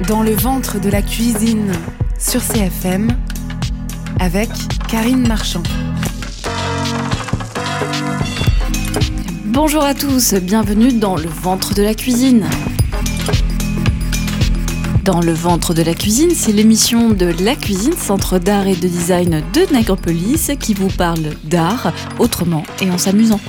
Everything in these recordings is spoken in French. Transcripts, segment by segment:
Dans le ventre de la cuisine, sur CFM, avec Karine Marchand. Bonjour à tous, bienvenue dans le ventre de la cuisine. Dans le ventre de la cuisine, c'est l'émission de La Cuisine, centre d'art et de design de Nègrepelisse, qui vous parle d'art autrement et en s'amusant.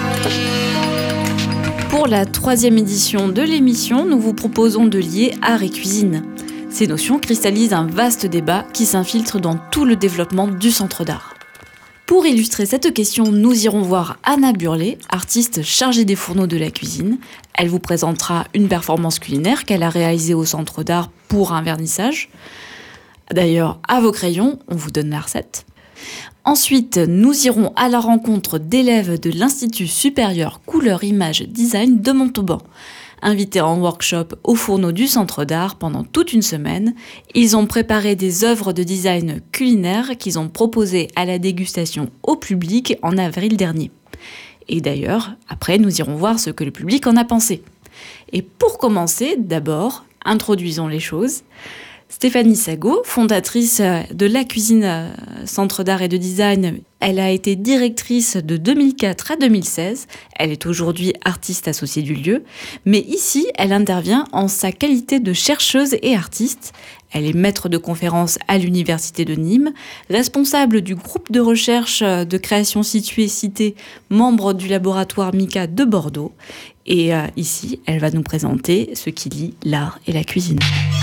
Pour la 3e édition de l'émission, nous vous proposons de lier art et cuisine. Ces notions cristallisent un vaste débat qui s'infiltre dans tout le développement du centre d'art. Pour illustrer cette question, nous irons voir Anna Burlet, artiste chargée des fourneaux de la cuisine. Elle vous présentera une performance culinaire qu'elle a réalisée au centre d'art pour un vernissage. D'ailleurs, à vos crayons, on vous donne la recette. Ensuite, nous irons à la rencontre d'élèves de l'Institut supérieur Couleur Image Design de Montauban. Invités en workshop au fourneau du centre d'art pendant toute une semaine, ils ont préparé des œuvres de design culinaire qu'ils ont proposées à la dégustation au public en avril dernier. Et d'ailleurs, après, nous irons voir ce que le public en a pensé. Et pour commencer, d'abord, introduisons les choses. Stéphanie Sagot, fondatrice de La Cuisine, centre d'art et de design, elle a été directrice de 2004 à 2016. Elle est aujourd'hui artiste associée du lieu. Mais ici, elle intervient en sa qualité de chercheuse et artiste. Elle est maître de conférences à l'Université de Nîmes, responsable du groupe de recherche de création situé cité, membre du laboratoire MICA de Bordeaux. Et ici, elle va nous présenter ce qui lie l'art et la cuisine.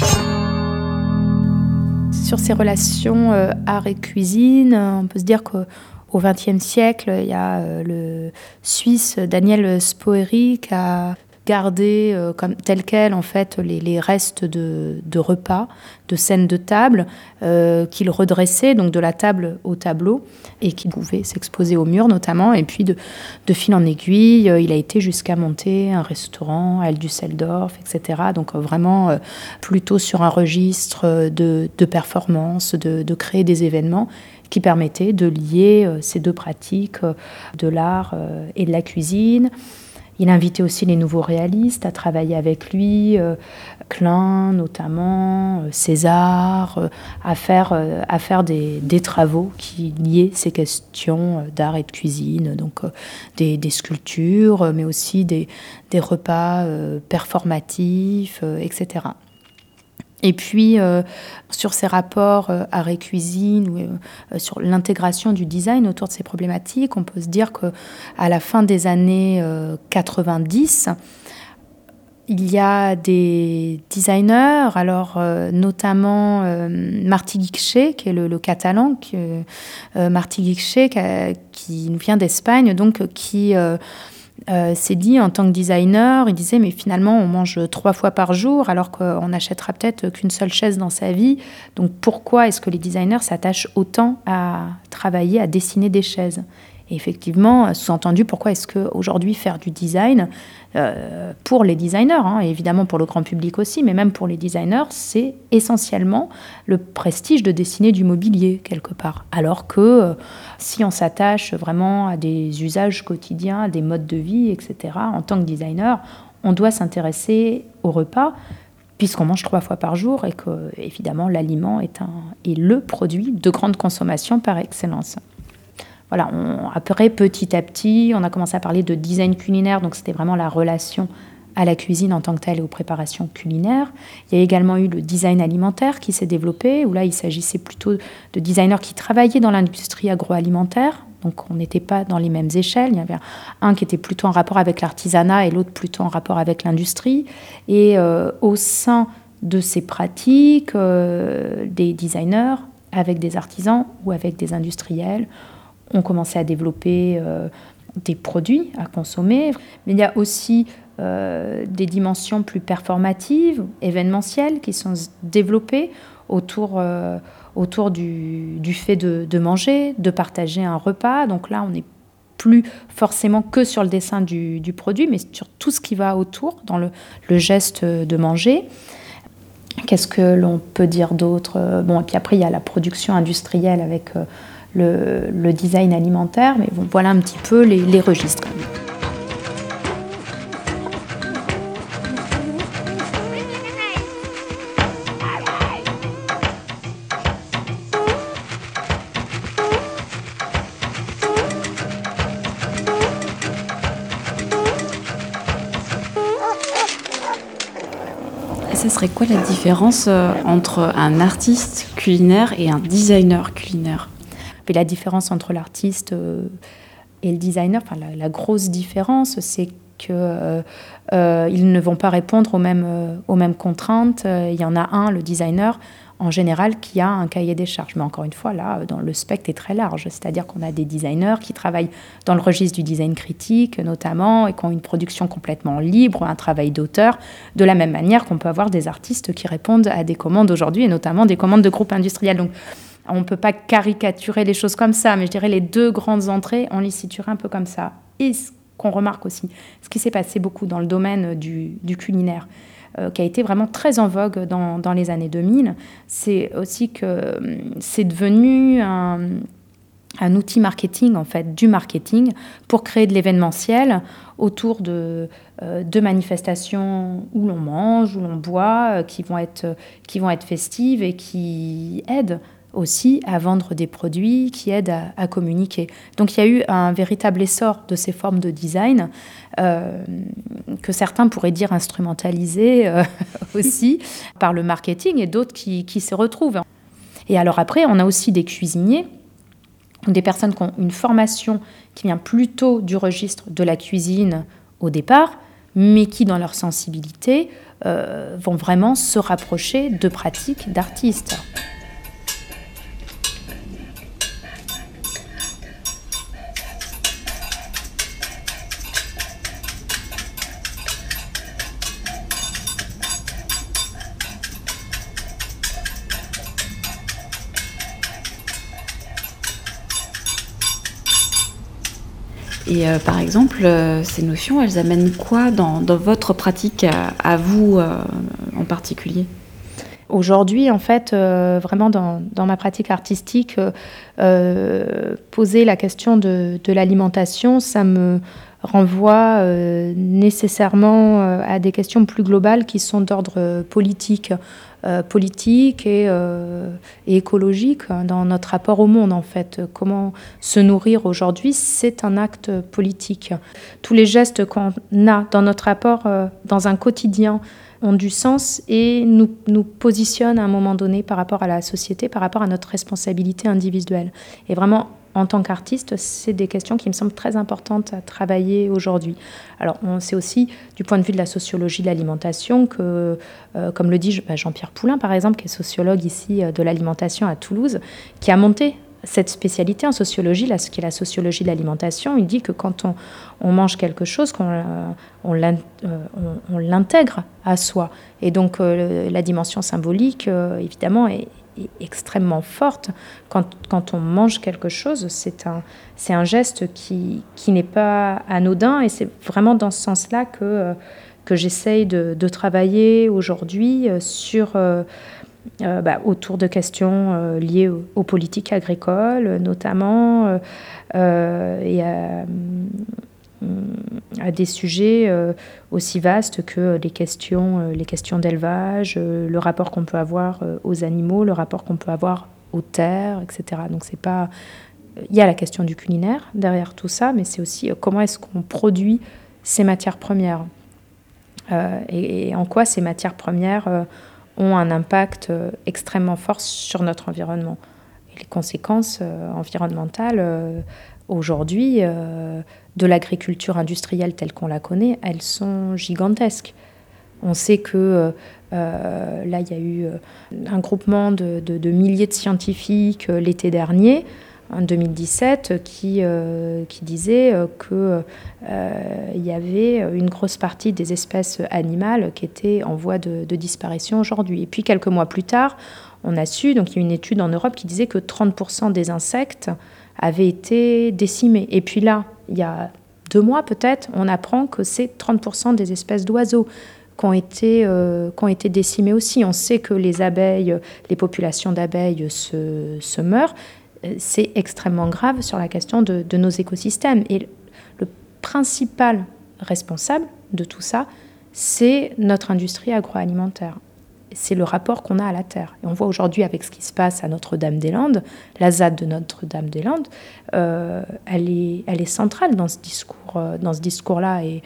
Sur ces relations art et cuisine, on peut se dire qu'au XXe siècle, il y a le Suisse Daniel Spoerry qui a gardé comme tel quel en fait les restes de repas, de scènes de table qu'il redressait donc de la table au tableau et qui pouvait s'exposer au mur notamment. Et puis de fil en aiguille, il a été jusqu'à monter un restaurant à Düsseldorf, etc. Donc vraiment plutôt sur un registre de performance, de créer des événements qui permettaient de lier ces deux pratiques de l'art et de la cuisine. Il a invité aussi les nouveaux réalistes à travailler avec lui, Klein notamment, César, à faire des travaux qui liaient ces questions d'art et de cuisine, donc des sculptures, mais aussi des repas performatifs, etc. Et puis, sur ces rapports art et cuisine, sur l'intégration du design autour de ces problématiques, on peut se dire qu'à la fin des années 90, il y a des designers, alors notamment Martí Guixé, qui est le catalan, Martí Guixé, qui vient d'Espagne, donc qui s'est dit en tant que designer, il disait mais finalement on mange 3 fois par jour alors qu'on n'achètera peut-être qu'une seule chaise dans sa vie. Donc pourquoi est-ce que les designers s'attachent autant à travailler, à dessiner des chaises ? Et effectivement, sous-entendu, pourquoi est-ce qu'aujourd'hui faire du design pour les designers, et évidemment pour le grand public aussi, mais même pour les designers, c'est essentiellement le prestige de dessiner du mobilier quelque part. Alors que si on s'attache vraiment à des usages quotidiens, à des modes de vie, etc., en tant que designer, on doit s'intéresser au repas, puisqu'on mange 3 fois par jour et que, évidemment, l'aliment est le produit de grande consommation par excellence. Voilà, après, petit à petit, on a commencé à parler de design culinaire, donc c'était vraiment la relation à la cuisine en tant que telle et aux préparations culinaires. Il y a également eu le design alimentaire qui s'est développé, où là, il s'agissait plutôt de designers qui travaillaient dans l'industrie agroalimentaire, donc on n'était pas dans les mêmes échelles. Il y avait un qui était plutôt en rapport avec l'artisanat et l'autre plutôt en rapport avec l'industrie. Et au sein de ces pratiques, des designers avec des artisans ou avec des industriels ont commencé à développer des produits à consommer. Mais il y a aussi des dimensions plus performatives, événementielles, qui sont développées autour du fait de manger, de partager un repas. Donc là, on n'est plus forcément que sur le dessin du produit, mais sur tout ce qui va autour, dans le geste de manger. Qu'est-ce que l'on peut dire d'autre ? Bon, et puis après, il y a la production industrielle avec le design alimentaire, mais bon, voilà un petit peu les registres. ce serait quoi la différence entre un artiste culinaire et un designer culinaire ? Et la différence entre l'artiste et le designer, enfin la grosse différence, c'est qu'ils ne vont pas répondre aux mêmes contraintes. Il y en a un, le designer, en général, qui a un cahier des charges. Mais encore une fois, là, le spectre est très large. C'est-à-dire qu'on a des designers qui travaillent dans le registre du design critique, notamment, et qui ont une production complètement libre, un travail d'auteur, de la même manière qu'on peut avoir des artistes qui répondent à des commandes aujourd'hui, et notamment des commandes de groupes industriels. Donc, on ne peut pas caricaturer les choses comme ça, mais je dirais les deux grandes entrées, on les situerait un peu comme ça. Et ce qu'on remarque aussi, ce qui s'est passé beaucoup dans le domaine du culinaire, qui a été vraiment très en vogue dans les années 2000, c'est aussi que c'est devenu un outil marketing, en fait, du marketing, pour créer de l'événementiel autour de manifestations où l'on mange, où l'on boit, qui vont être festives et qui aident aussi à vendre des produits, qui aident à communiquer. Donc il y a eu un véritable essor de ces formes de design que certains pourraient dire instrumentalisées aussi par le marketing et d'autres qui se retrouvent. Et alors après, on a aussi des cuisiniers, des personnes qui ont une formation qui vient plutôt du registre de la cuisine au départ, mais qui, dans leur sensibilité, vont vraiment se rapprocher de pratiques d'artistes. Et par exemple, ces notions, elles amènent quoi dans votre pratique à vous en particulier ? Aujourd'hui, en fait, vraiment dans ma pratique artistique, poser la question de l'alimentation, ça me renvoie nécessairement à des questions plus globales qui sont d'ordre politique et écologique dans notre rapport au monde, en fait. Comment se nourrir aujourd'hui, c'est un acte politique. Tous les gestes qu'on a dans notre rapport, dans un quotidien, ont du sens et nous positionnent à un moment donné par rapport à la société, par rapport à notre responsabilité individuelle. Et vraiment, en tant qu'artiste, c'est des questions qui me semblent très importantes à travailler aujourd'hui. Alors, on sait aussi, du point de vue de la sociologie de l'alimentation, que, comme le dit Jean-Pierre Poulain, par exemple, qui est sociologue ici de l'alimentation à Toulouse, qui a monté cette spécialité en sociologie, ce qui est la sociologie de l'alimentation. Il dit que quand on mange quelque chose, on l'intègre à soi. Et donc, la dimension symbolique, évidemment, est extrêmement forte. Quand on mange quelque chose, c'est un geste qui n'est pas anodin, et c'est vraiment dans ce sens-là que j'essaye de travailler aujourd'hui autour de questions liées aux politiques agricoles, notamment, et à des sujets aussi vastes que les questions d'élevage, le rapport qu'on peut avoir aux animaux, le rapport qu'on peut avoir aux terres, etc. Donc c'est pas... Il y a la question du culinaire derrière tout ça, mais c'est aussi comment est-ce qu'on produit ces matières premières et en quoi ces matières premières ont un impact extrêmement fort sur notre environnement. Et les conséquences environnementales aujourd'hui de l'agriculture industrielle telle qu'on la connaît, elles sont gigantesques. On sait que là, il y a eu un groupement de milliers de scientifiques l'été dernier, en 2017, qui disait qu'il y avait une grosse partie des espèces animales qui étaient en voie de disparition aujourd'hui. Et puis, quelques mois plus tard, on a su, donc il y a une étude en Europe qui disait que 30% des insectes avaient été décimés. Et puis là, il y a 2 mois peut-être, on apprend que c'est 30% des espèces d'oiseaux qui ont été décimées aussi. On sait que les populations d'abeilles se meurent. C'est extrêmement grave sur la question de nos écosystèmes. Et le principal responsable de tout ça, c'est notre industrie agroalimentaire. C'est le rapport qu'on a à la terre. Et on voit aujourd'hui avec ce qui se passe à Notre-Dame-des-Landes, la ZAD de Notre-Dame-des-Landes, elle est centrale dans ce discours-là. Et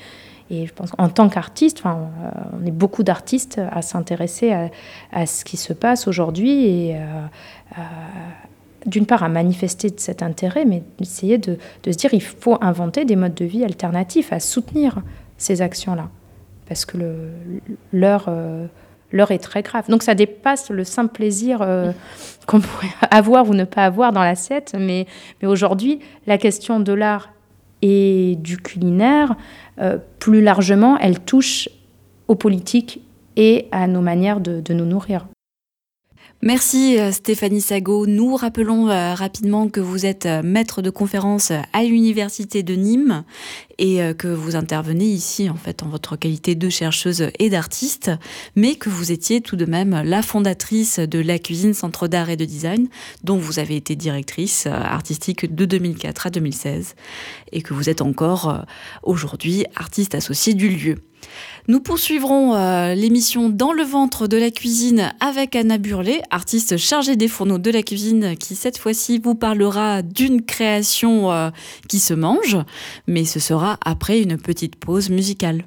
Et je pense qu'en tant qu'artiste, on est beaucoup d'artistes à s'intéresser à ce qui se passe aujourd'hui et d'une part à manifester cet intérêt, mais essayer de se dire il faut inventer des modes de vie alternatifs à soutenir ces actions-là. Parce que l'heure est très grave. Donc ça dépasse le simple plaisir qu'on pourrait avoir ou ne pas avoir dans l'assiette. Mais aujourd'hui, la question de l'art et du culinaire, plus largement, elle touche aux politiques et à nos manières de nous nourrir. Merci Stéphanie Sagot. Nous rappelons rapidement que vous êtes maître de conférence à l'Université de Nîmes et que vous intervenez ici en fait en votre qualité de chercheuse et d'artiste, mais que vous étiez tout de même la fondatrice de La Cuisine, Centre d'art et de design, dont vous avez été directrice artistique de 2004 à 2016 et que vous êtes encore aujourd'hui artiste associée du lieu. Nous poursuivrons l'émission Dans le ventre de la cuisine avec Anna Burlet, artiste chargée des fourneaux de la cuisine, qui cette fois-ci vous parlera d'une création qui se mange, mais ce sera après une petite pause musicale.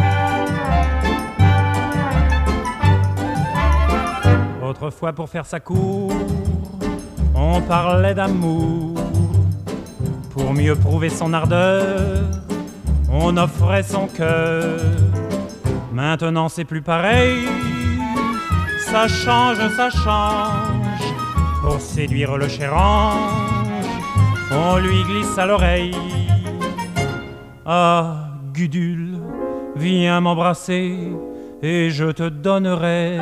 Autrefois pour faire sa cour, on parlait d'amour. Pour mieux prouver son ardeur, on offrait son cœur. Maintenant c'est plus pareil, ça change. Pour séduire le cher ange, on lui glisse à l'oreille. Ah, Gudule, viens m'embrasser et je te donnerai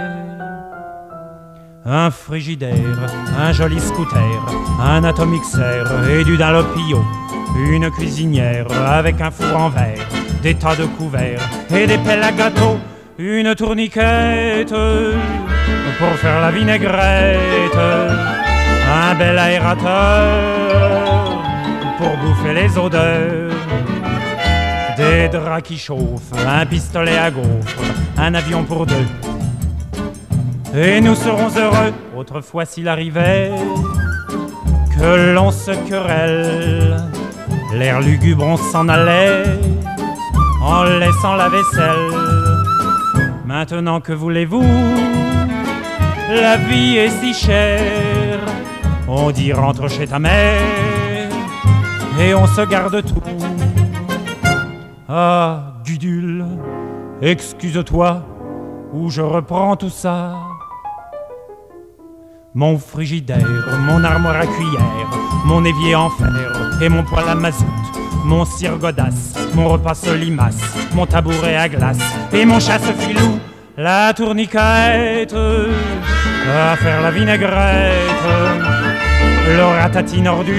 un frigidaire, un joli scooter, un atomixer et du Dalopio, une cuisinière avec un four en verre, des tas de couverts et des pelles à gâteau, une tourniquette pour faire la vinaigrette, un bel aérateur pour bouffer les odeurs, des draps qui chauffent, un pistolet à gaufres, un avion pour deux. Et nous serons heureux, autrefois s'il arrivait que l'on se querelle, l'air lugubre on s'en allait en laissant la vaisselle. Maintenant que voulez-vous, la vie est si chère, on dit rentre chez ta mère et on se garde tout. Ah, Gudule, excuse-toi ou je reprends tout ça. Mon frigidaire, mon armoire à cuillère, mon évier en fer et mon poêle à mazout, mon cire godasse, mon repas solimace, mon tabouret à glace et mon chasse-filou, la tourniquette à faire la vinaigrette, le ratatine ordure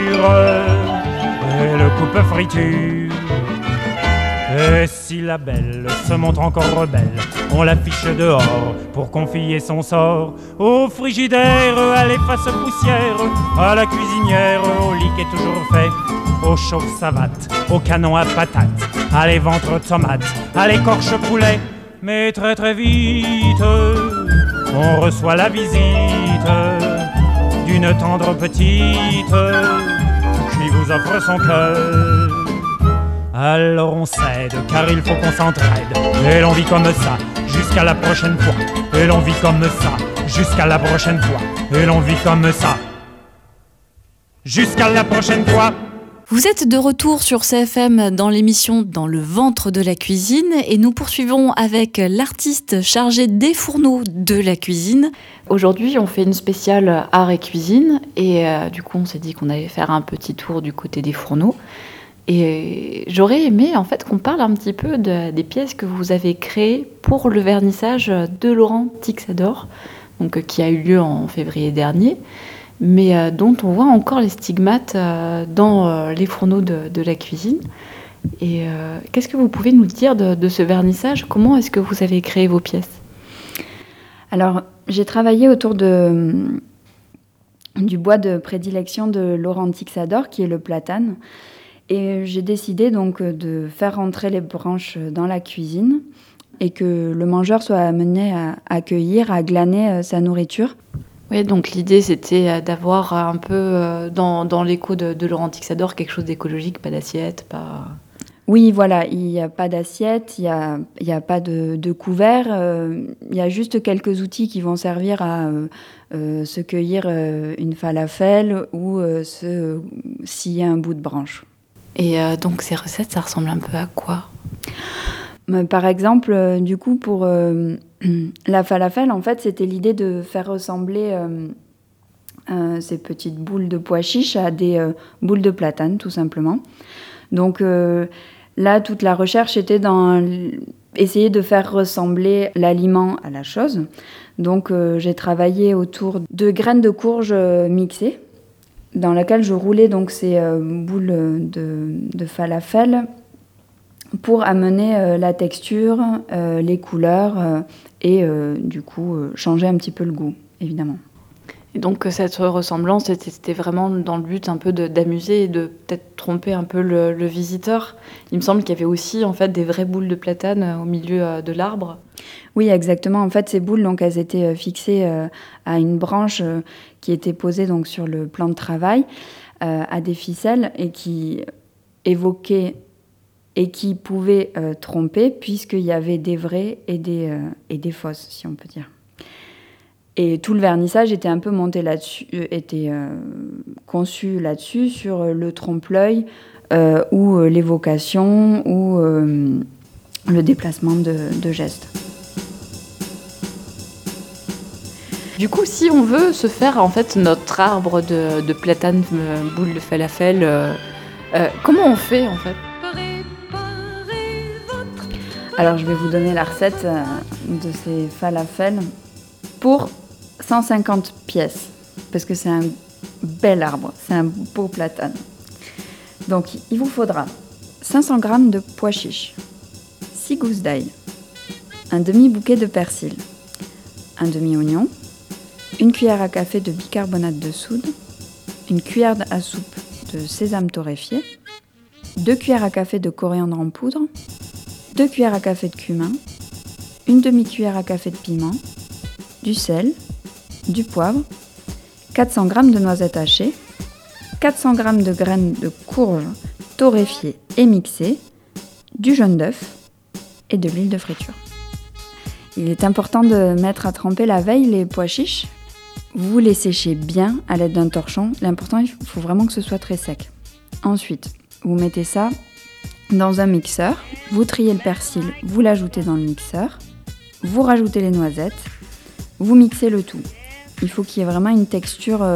et le coupe-friture. Et si la belle se montre encore rebelle, on l'affiche dehors pour confier son sort au frigidaire, à l'efface poussière, à la cuisinière, au lit qui est toujours fait, au chauffe-savate, au canon à patates, à l'éventre tomates, à l'écorche poulet. Mais très très vite, on reçoit la visite d'une tendre petite qui vous offre son cœur. Alors on cède, car il faut qu'on s'entraide. Et l'on vit comme ça, jusqu'à la prochaine fois. Et l'on vit comme ça, jusqu'à la prochaine fois. Et l'on vit comme ça, jusqu'à la prochaine fois. Vous êtes de retour sur CFM dans l'émission Dans le ventre de la cuisine et nous poursuivons avec l'artiste chargé des fourneaux de la cuisine. Aujourd'hui, on fait une spéciale art et cuisine et du coup, on s'est dit qu'on allait faire un petit tour du côté des fourneaux. Et j'aurais aimé en fait qu'on parle un petit peu des pièces que vous avez créées pour le vernissage de Laurent Tixador, donc, qui a eu lieu en février dernier, mais dont on voit encore les stigmates dans les fourneaux de la cuisine. Et qu'est-ce que vous pouvez nous dire de ce vernissage ? Comment est-ce que vous avez créé vos pièces ? Alors, j'ai travaillé autour du bois de prédilection de Laurent Tixador, qui est le platane. Et j'ai décidé donc de faire rentrer les branches dans la cuisine et que le mangeur soit amené à accueillir, à glaner sa nourriture. Oui, donc l'idée c'était d'avoir un peu dans l'écho de Laurent Tixador quelque chose d'écologique, pas d'assiette, pas... Oui, voilà, il n'y a pas d'assiette, il n'y a pas de couvert. Il y a juste quelques outils qui vont servir à se cueillir une falafel ou se scier un bout de branche. Et donc ces recettes, ça ressemble un peu à quoi ? Par exemple, du coup, pour la falafel, en fait, c'était l'idée de faire ressembler ces petites boules de pois chiches à des boules de platane, tout simplement. Donc là, toute la recherche était dans essayer de faire ressembler l'aliment à la chose. Donc j'ai travaillé autour de graines de courge mixées, dans laquelle je roulais donc ces boules de falafel pour amener la texture, les couleurs et du coup changer un petit peu le goût, évidemment. Et donc cette ressemblance, c'était vraiment dans le but un peu d'amuser et de peut-être tromper un peu le visiteur. Il me semble qu'il y avait aussi en fait des vraies boules de platane au milieu de l'arbre. Oui, exactement. En fait, ces boules, donc, elles étaient fixées à une branche qui était posée donc, sur le plan de travail, à des ficelles, et qui évoquaient et qui pouvaient tromper, puisqu'il y avait des vraies et des fausses, si on peut dire. Et tout le vernissage était un peu monté là-dessus, était conçu là-dessus, sur le trompe-l'œil ou l'évocation ou le déplacement de gestes. Du coup, si on veut se faire en fait notre arbre de platane boule de falafel, comment on fait en fait ? Alors je vais vous donner la recette de ces falafels pour 150 pièces, parce que c'est un bel arbre, c'est un beau platane. Donc il vous faudra 500 g de pois chiches, 6 gousses d'ail, un demi-bouquet de persil, un demi-oignon, une cuillère à café de bicarbonate de soude, une cuillère à soupe de sésame torréfié, 2 cuillères à café de coriandre en poudre, 2 cuillères à café de cumin, une demi-cuillère à café de piment, du sel, du poivre, 400 g de noisettes hachées, 400 g de graines de courge torréfiées et mixées, du jaune d'œuf et de l'huile de friture. Il est important de mettre à tremper la veille les pois chiches. Vous les séchez bien à l'aide d'un torchon. L'important, il faut vraiment que ce soit très sec. Ensuite, vous mettez ça dans un mixeur. Vous triez le persil, vous l'ajoutez dans le mixeur. Vous rajoutez les noisettes. Vous mixez le tout. Il faut qu'il y ait vraiment une texture...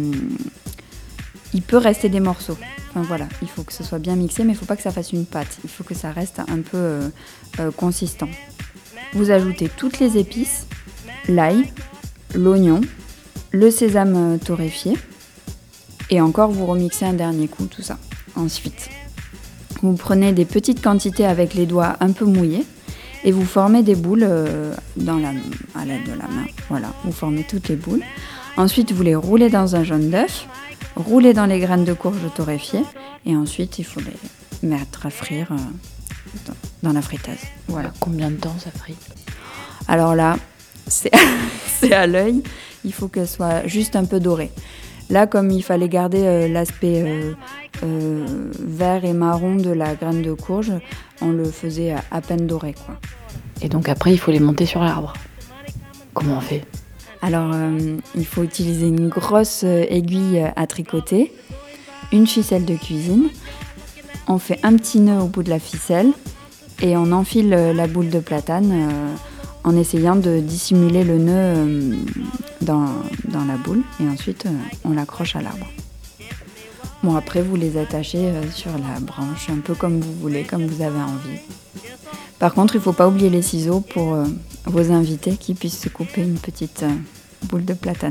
il peut rester des morceaux. Enfin voilà, il faut que ce soit bien mixé, mais il ne faut pas que ça fasse une pâte. Il faut que ça reste un peu consistant. Vous ajoutez toutes les épices, l'ail, l'oignon, le sésame torréfié. Et encore, vous remixez un dernier coup, tout ça. Ensuite, vous prenez des petites quantités avec les doigts un peu mouillés. Et vous formez des boules à l'aide de la main. Voilà, vous formez toutes les boules. Ensuite, vous les roulez dans un jaune d'œuf, roulez dans les graines de courge torréfiées, et ensuite, il faut les mettre à frire dans la friteuse. Voilà. Combien de temps ça frite ? Alors là, c'est à l'œil. Il faut qu'elle soit juste un peu dorée. Là, comme il fallait garder l'aspect vert et marron de la graine de courge, on le faisait à peine doré, quoi. Et donc après, il faut les monter sur l'arbre. Comment on fait ? Alors, il faut utiliser une grosse aiguille à tricoter, une ficelle de cuisine. On fait un petit nœud au bout de la ficelle et on enfile la boule de platane en essayant de dissimuler le nœud dans la boule. Et ensuite, on l'accroche à l'arbre. Bon, après, vous les attachez sur la branche, un peu comme vous voulez, comme vous avez envie. Par contre, il ne faut pas oublier les ciseaux pour vos invités qui puissent se couper une petite boule de platane.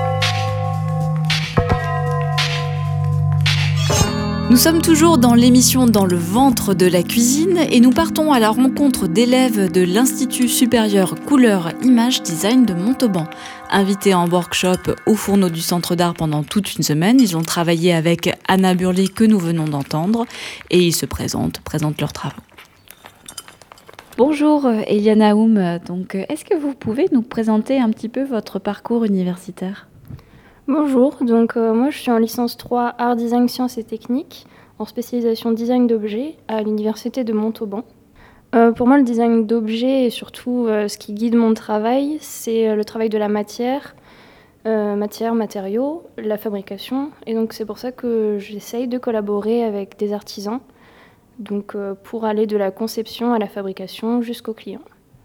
Nous sommes toujours dans l'émission Dans le ventre de la cuisine et nous partons à la rencontre d'élèves de l'Institut supérieur Couleur Image Design de Montauban. Invités en workshop au fourneau du Centre d'Art pendant toute une semaine, ils ont travaillé avec Anna Burley que nous venons d'entendre et ils se présentent leurs travaux. Bonjour Eliana Aoum, donc est-ce que vous pouvez nous présenter un petit peu votre parcours universitaire ? Bonjour, donc moi je suis en licence 3 Art Design Sciences et Techniques en spécialisation design d'objets à l'université de Montauban. Pour moi, le design d'objets et surtout ce qui guide mon travail, c'est le travail de la matière, matériaux, la fabrication. Et donc c'est pour ça que j'essaye de collaborer avec des artisans, donc pour aller de la conception à la fabrication jusqu'au client.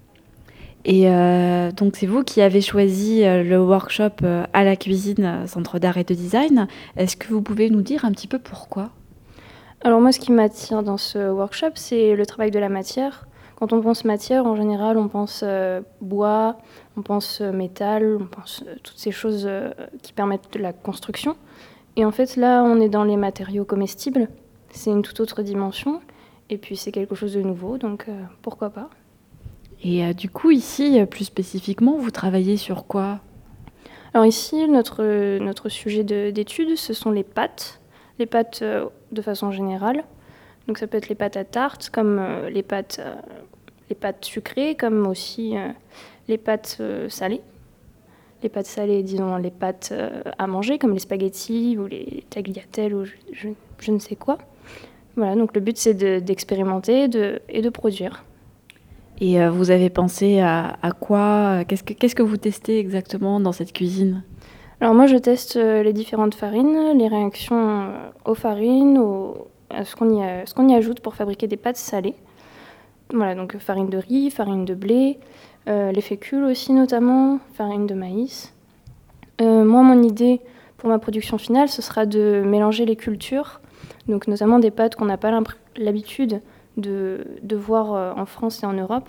Et donc c'est vous qui avez choisi le workshop à la cuisine, Centre d'art et de design. Est-ce que vous pouvez nous dire un petit peu pourquoi ? Alors moi, ce qui m'attire dans ce workshop, c'est le travail de la matière. Quand on pense matière, en général, on pense bois, on pense métal, on pense toutes ces choses qui permettent de la construction. Et en fait, là, on est dans les matériaux comestibles. C'est une toute autre dimension. Et puis, c'est quelque chose de nouveau, donc pourquoi pas ? Et du coup, ici, plus spécifiquement, vous travaillez sur quoi ? Alors ici, notre sujet d'étude, ce sont les pâtes de façon générale. Donc ça peut être les pâtes à tarte, comme les pâtes sucrées, comme aussi les pâtes salées. Les pâtes salées, disons les pâtes à manger, comme les spaghettis ou les tagliatelles ou je ne sais quoi. Voilà, donc le but c'est d'expérimenter et de produire. Et vous avez pensé à quoi ? Qu'est-ce que vous testez exactement dans cette cuisine ? Alors moi, je teste les différentes farines, les réactions aux farines, à ce qu'on y ajoute pour fabriquer des pâtes salées. Voilà, donc farine de riz, farine de blé, les fécules aussi notamment, farine de maïs. Moi, mon idée pour ma production finale, ce sera de mélanger les cultures, donc notamment des pâtes qu'on n'a pas l'habitude de voir en France et en Europe,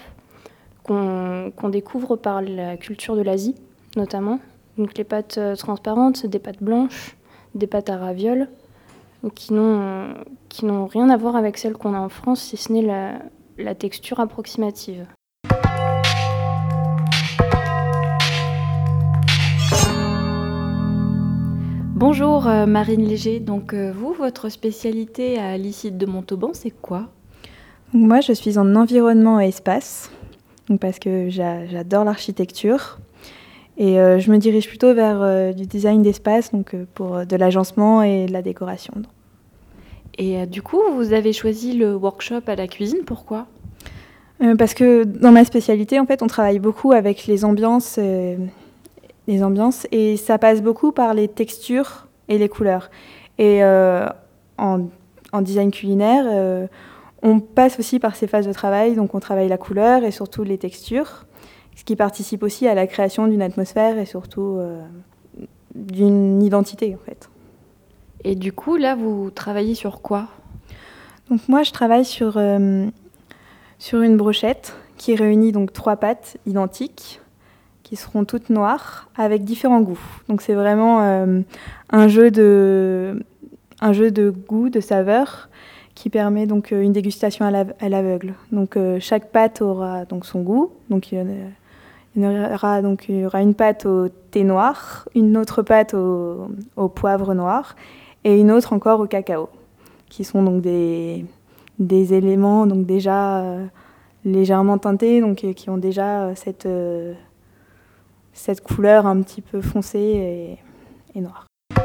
qu'on découvre par la culture de l'Asie notamment. Donc les pâtes transparentes, des pâtes blanches, des pâtes à ravioles, qui n'ont rien à voir avec celles qu'on a en France, si ce n'est la texture approximative. Bonjour Marine Léger, donc vous, votre spécialité à l'ICID de Montauban, c'est quoi ? Moi, je suis en environnement et espace, donc parce que j'adore l'architecture. Et je me dirige plutôt vers du design d'espace, donc pour de l'agencement et de la décoration. Et du coup, vous avez choisi le workshop à la cuisine, pourquoi ? Parce que dans ma spécialité, en fait, on travaille beaucoup avec les ambiances, et ça passe beaucoup par les textures et les couleurs. Et en design culinaire, on passe aussi par ces phases de travail, donc on travaille la couleur et surtout les textures, ce qui participe aussi à la création d'une atmosphère et surtout d'une identité, en fait. Et du coup, là, vous travaillez sur quoi ? Donc moi, je travaille sur une brochette qui réunit donc 3 pâtes identiques, qui seront toutes noires, avec différents goûts. Donc c'est vraiment un jeu de goût, de saveur, qui permet donc une dégustation à l'aveugle. Donc chaque pâte aura donc son goût. Donc il y aura une pâte au thé noir, une autre pâte au poivre noir et une autre encore au cacao, qui sont donc des éléments donc déjà légèrement teintés, donc qui ont déjà cette couleur un petit peu foncée et noire.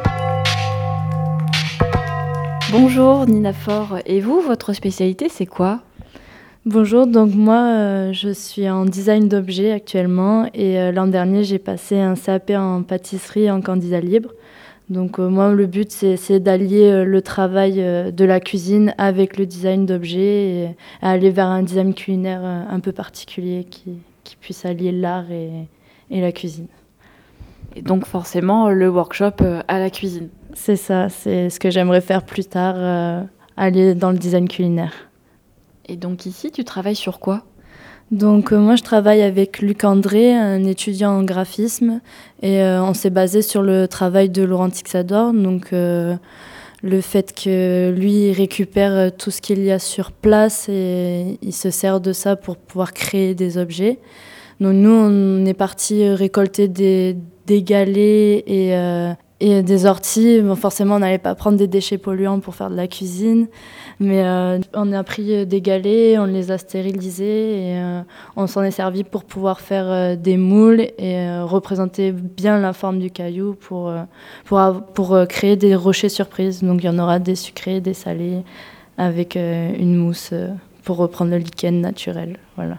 Bonjour Nina Faure, et vous, votre spécialité c'est quoi ? Bonjour, donc moi je suis en design d'objets actuellement et l'an dernier j'ai passé un CAP en pâtisserie en candidat libre. Donc moi le but c'est d'allier le travail de la cuisine avec le design d'objets et aller vers un design culinaire un peu particulier qui puisse allier l'art et la cuisine. Et donc forcément le workshop à la cuisine. C'est ça, c'est ce que j'aimerais faire plus tard, aller dans le design culinaire. Et donc ici, tu travailles sur quoi ? Donc moi, je travaille avec Luc André, un étudiant en graphisme, et on s'est basé sur le travail de Laurent Tixador, donc le fait que lui récupère tout ce qu'il y a sur place et il se sert de ça pour pouvoir créer des objets. Donc nous, on est parti récolter des galets Et des orties, forcément, on n'allait pas prendre des déchets polluants pour faire de la cuisine. Mais on a pris des galets, on les a stérilisés et on s'en est servi pour pouvoir faire des moules et représenter bien la forme du caillou pour créer des rochers surprises. Donc il y en aura des sucrés, des salés, avec une mousse pour reprendre le lichen naturel. Voilà.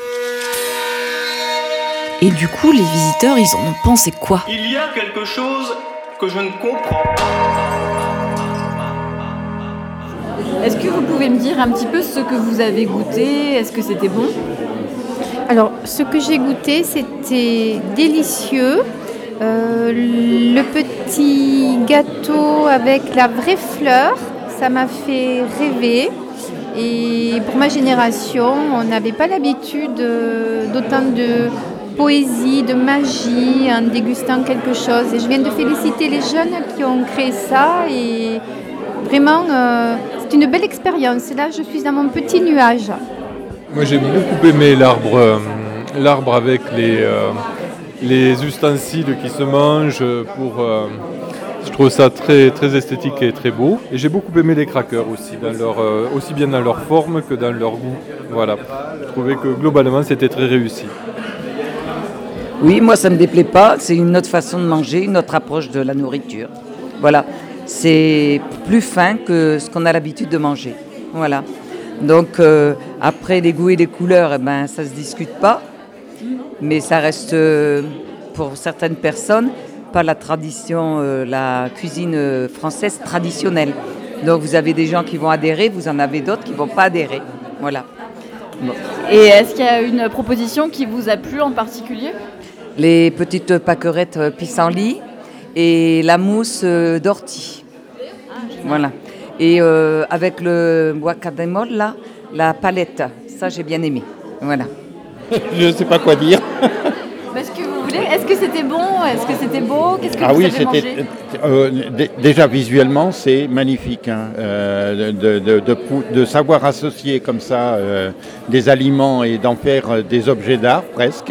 Et du coup, les visiteurs, ils en ont pensé quoi ? Il y a quelque chose que je ne comprends pas. Est-ce que vous pouvez me dire un petit peu ce que vous avez goûté ? Est-ce que c'était bon ? Alors, ce que j'ai goûté, c'était délicieux. Le petit gâteau avec la vraie fleur, ça m'a fait rêver. Et pour ma génération, on n'avait pas l'habitude d'autant de poésie, de magie en dégustant quelque chose. Et je viens de féliciter les jeunes qui ont créé ça. Et vraiment, c'est une belle expérience. Là, je suis dans mon petit nuage. Moi, j'ai beaucoup aimé l'arbre avec les ustensiles qui se mangent. Je trouve ça très, très esthétique et très beau. Et j'ai beaucoup aimé les crackers aussi, aussi bien dans leur forme que dans leur goût. Voilà. Je trouvais que globalement, c'était très réussi. Oui, moi, ça ne me déplaît pas. C'est une autre façon de manger, une autre approche de la nourriture. Voilà. C'est plus fin que ce qu'on a l'habitude de manger. Voilà. Donc, après, les goûts et les couleurs, ça ne se discute pas. Mais ça reste, pour certaines personnes, pas la tradition, la cuisine française traditionnelle. Donc, vous avez des gens qui vont adhérer, vous en avez d'autres qui ne vont pas adhérer. Voilà. Bon. Et est-ce qu'il y a une proposition qui vous a plu en particulier ? Les petites pâquerettes pissenlit et la mousse d'ortie. Voilà. Et avec le guacamole, là, la palette, ça j'ai bien aimé. Voilà. Je ne sais pas quoi dire. Est-ce que vous voulez ? Est-ce que c'était bon ? Est-ce que c'était beau ? Qu'est-ce que vous avez mangé ? Déjà visuellement, c'est magnifique. Hein, de savoir associer comme ça des aliments et d'en faire des objets d'art presque.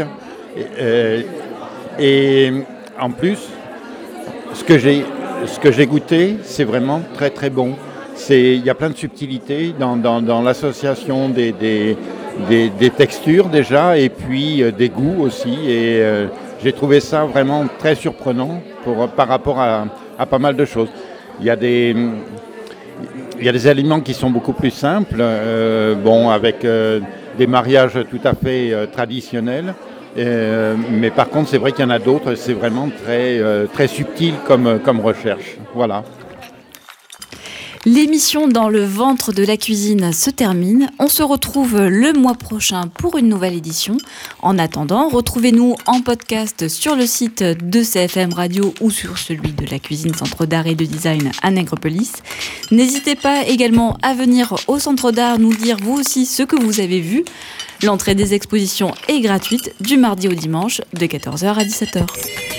Et en plus, ce que j'ai goûté, c'est vraiment très très bon. Il y a plein de subtilités dans l'association des textures déjà et puis des goûts aussi. Et j'ai trouvé ça vraiment très surprenant par rapport à pas mal de choses. Il y a des aliments qui sont beaucoup plus simples, avec des mariages tout à fait traditionnels. Mais par contre, c'est vrai qu'il y en a d'autres, c'est vraiment très, très subtil comme recherche. Voilà. L'émission Dans le ventre de la cuisine se termine. On se retrouve le mois prochain pour une nouvelle édition. En attendant, retrouvez-nous en podcast sur le site de CFM Radio ou sur celui de la cuisine Centre d'art et de design à Nègrepelisse. N'hésitez pas également à venir au Centre d'art nous dire vous aussi ce que vous avez vu. L'entrée des expositions est gratuite du mardi au dimanche de 14h à 17h.